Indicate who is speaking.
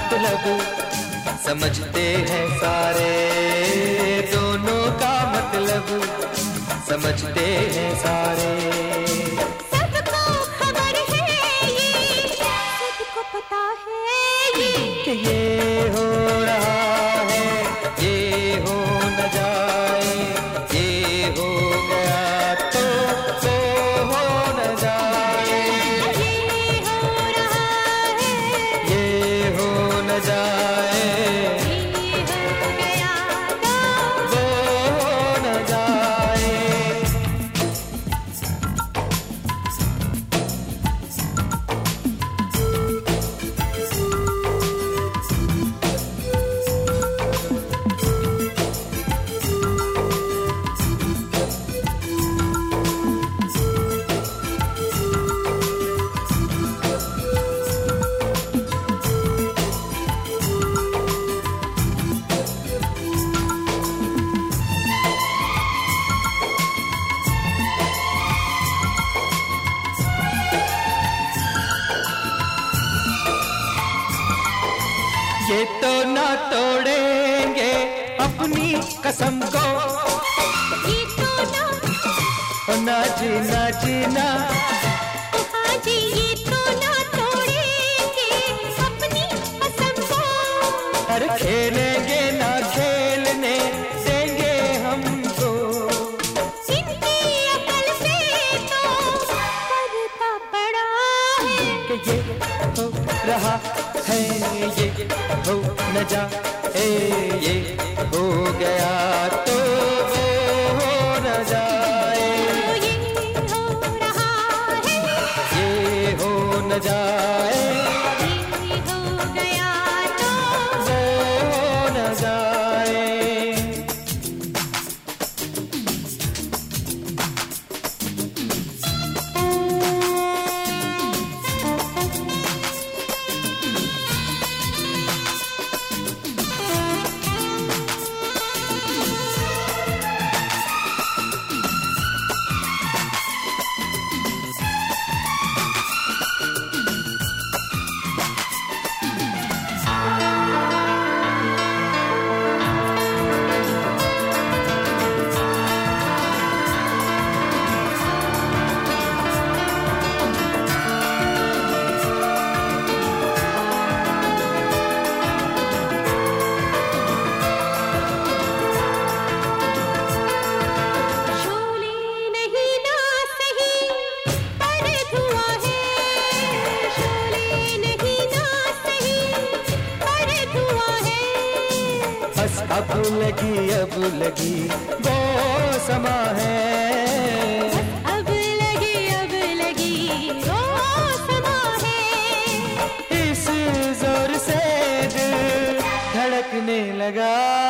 Speaker 1: मतलब समझते हैं सारे, दोनों का मतलब समझते हैं सारे।
Speaker 2: सबको खबर है ये, सबको पता है ये
Speaker 1: कि ये हो रहा है, ये हो न जाए, ये हो गया तो हो न जाए।
Speaker 2: ये हो रहा है,
Speaker 1: ये हो न जाए,
Speaker 2: ये हो गया तो
Speaker 1: वो हो न जाए। ये तो ना तोड़ेंगे अपनी कसम को,
Speaker 2: ये तो
Speaker 1: ना जीना जीना।
Speaker 2: हाँ जी, ये तो ना तोड़ेंगे अपनी कसम को।
Speaker 1: अरे खेलेंगे ना खेलने देंगे हमको,
Speaker 2: इनकी अकल से तो पर्दा पड़ा है।
Speaker 1: कि ये हो रहा है, ये हो न जाए, ये हो गया तो वो हो न जाए।
Speaker 2: ये हो रहा है,
Speaker 1: ये हो न जाए,
Speaker 2: ये हो गया तो
Speaker 1: वो हो न जाए।
Speaker 2: शोले नहीं ना सही पर धुआं है, शोले नहीं ना सही पर धुआं है।
Speaker 1: बस अब लगी वो समा है,
Speaker 2: अब लगी वो समा है।
Speaker 1: इस जोर से दिल धड़कने लगा